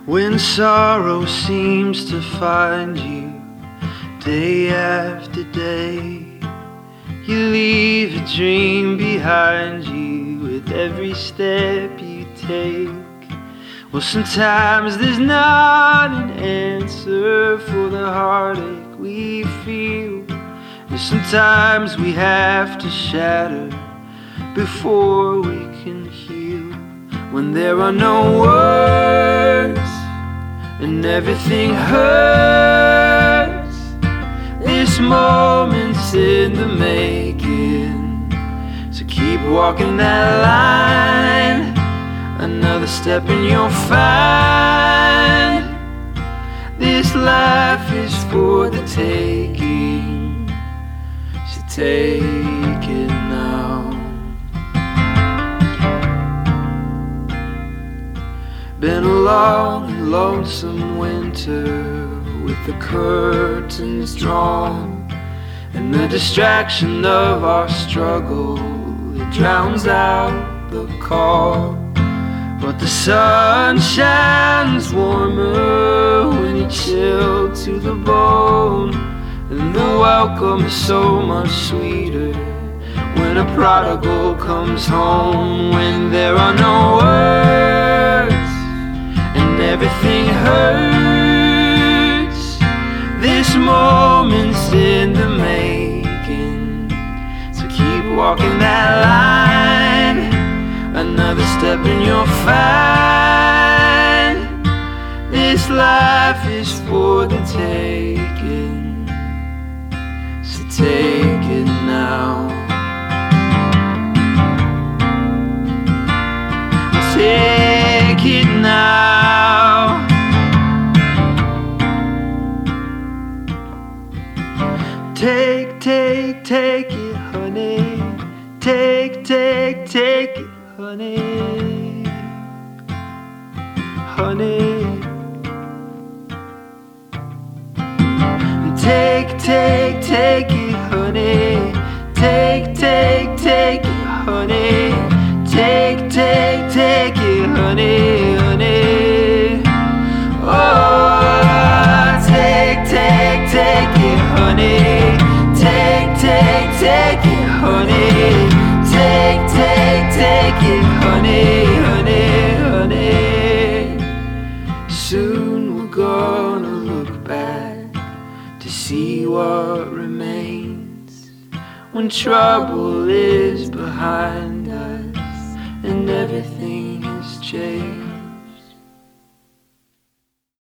When sorrow seems to find you day after day, you leave a dream behind you with every step you take. Well, sometimes there's not an answer for the heartache we feel, and sometimes we have to shatter before we can heal. When there are no words and everything hurts, this moment's in the making, so keep walking that line. Another step and you'll find this life is for the taking, so take it now. Been a long and lonesome winter with the curtains drawn, and the distraction of our struggle, it drowns out the call. But the sun shines warmer when you're chilled to the bone, and the welcome is so much sweeter when a prodigal comes home. When there are no words and everything hurts, this moment's in the making, so keep walking that line. Another step and you'll find this life is for the taking, so take it now. Take it now. Take it, honey. Take it, honey. Honey. Take it, honey. Take it, honey. Take it, honey, honey. Oh, take it, honey. Take it, honey. Take it, honey, honey, honey. Soon we're gonna look back to see what remains, when trouble is behind us and everything has changed.